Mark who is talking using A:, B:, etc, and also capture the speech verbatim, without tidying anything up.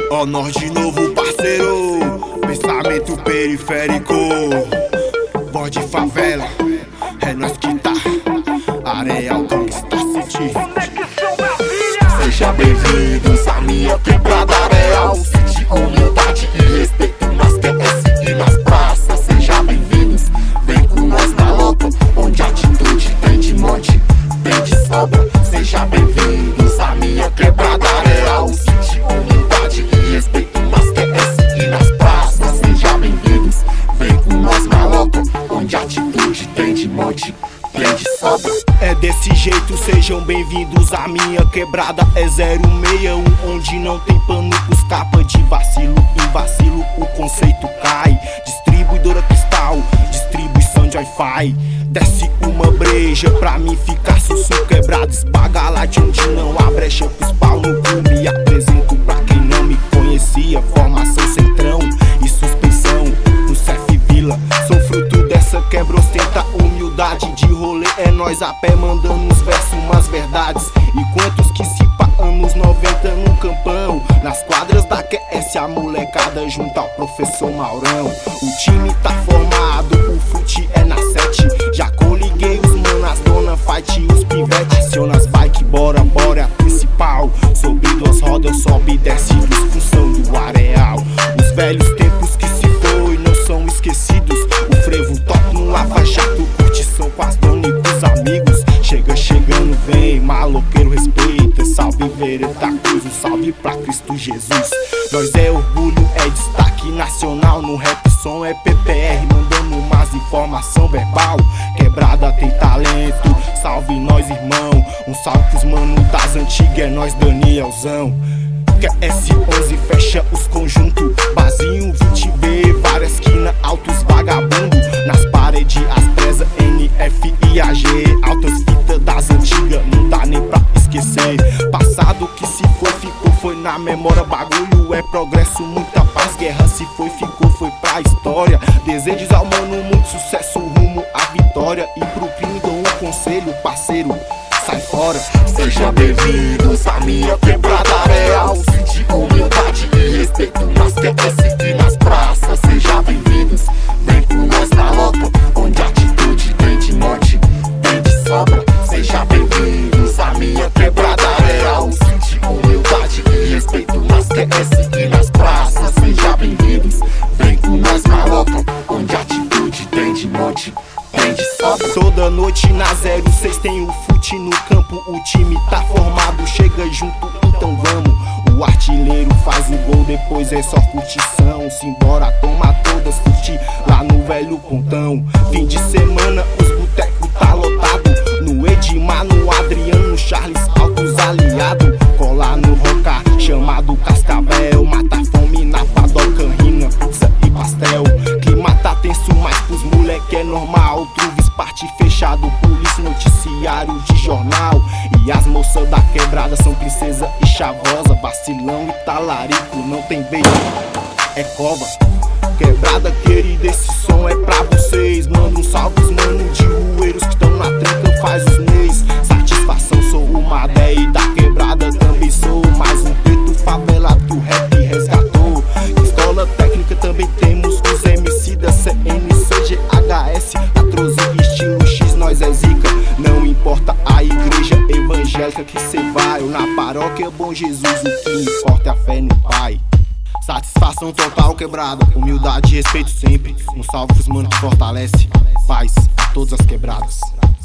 A: Ó, nós de novo, parceiro. Pensamento periférico. Voz de favela, é nós que tá. Areal Gangsta City.
B: Seja bem-vindos à minha quebrada Areal City. Humildade e respeito nas Q S e nas praças. Seja bem-vindos, vem com nós na loca, onde atitude tem de monte, tem de sobra. Seja bem-vindos à minha quebrada Areal City. Humildade e respeito nas Q S e nas praças. Seja bem-vindos, vem com nós na loca, onde atitude tem de monte, tem de sobra.
A: É desse jeito, sejam bem-vindos à minha quebrada. É zero seis um, onde não tem pano pros capa de vacilo. Em vacilo o conceito cai. Distribuidora Cristal, distribuição de Wi-Fi. Desce uma breja pra mim ficar sussu quebrado. Esbagalate onde não há brecha pros pau no cu. Me apresento pra quem não me conhecia. Formação centrão e suspensão no C F Vila. Sou fruto dessa quebra, ostenta humildade de rolê. É nós a pé mandando uns versos, umas verdades. E quantos que se pá anos noventa no campão. Nas quadras da Q S a molecada junto ao professor Maurão. O time tá formado, o fute é na sete. Já coliguei os manas, dona fight e os pivetes. Aciona as bike, bora, bora, é a principal. Sobre duas rodas, sobe e desce dos função do areal. Os velhos tempos que se foi não são esquecidos. O frevo toca no lava jato, curtição com as donas e com os amigos. Chega chegando, vem, maloqueiro respeita. Salve Vereda Cruz, um salve pra Cristo Jesus. Nós é orgulho, é destaque nacional. No rap som é P P R, mandando umas informação verbal. Quebrada tem talento, salve nós irmão. Um salve pros mano das antigas, é nós Danielzão. Q S onze fecha os conjuntos. Basinho vinte B, várias quina, altos vagabundo. Nas paredes as presa N F I A G. Altas fitas das antigas, não dá nem pra esquecer. Passado que se foi, ficou, foi na memória. Bagulho é progresso, muita paz. Guerra se foi, ficou, foi pra história. Desejos ao mano, muito sucesso, rumo à vitória. E pro crime dou um conselho, parceiro, sai fora.
B: Seja bem-vindos à minha quebrada Areal City. Humildade e respeito nas Q S e nas praças. Seja bem-vindos, vem com nós na loca, onde atitude tem de monte, tem de sobra. Seja bem-vindos à minha quebrada Areal City. Humildade e respeito nas Q S e nas praças. Seja bem-vindos, vem com nós na loca, onde atitude tem de monte, tem de sobra.
A: Toda noite na zero seis tem o fute no campo. O time tá formado, chega junto, então vamos. O artilheiro faz o gol, depois é só curtição. Simbora, toma todas, curtir lá no velho pontão. Fim de semana, os botecos tá lotado. No Edmar, no Adriano, no Charles, altos aliados. Colar no Roca, chamado Cascavel. Mata fome na padoca, rina, pizza e pastel. Clima tá tenso, mas pros moleque é normal. Truves, parte fechado, polícia, noticiário de jornal. E as moças da quebrada são princesa e chavosa. Vacilão e talarico, não tem vez, é cova. Quebrada querida, esse som é pra vocês. Manda um salve os mano de rueiros que tão na tranca faz os mês. Satisfação, sou uma dez e da quebrada também sou. Mais um preto favelado que o rap resgatou. Escola técnica também temos os M C da C N C G H S. Da Troze estilo X, nós é zica. Não importa a igreja evangélica que cê vai, ou na paróquia Bom Jesus, o que importa é a fé no Pai. Satisfação total, quebrada, humildade e respeito sempre. Um salve pros mano que fortalece, paz a todas as quebradas.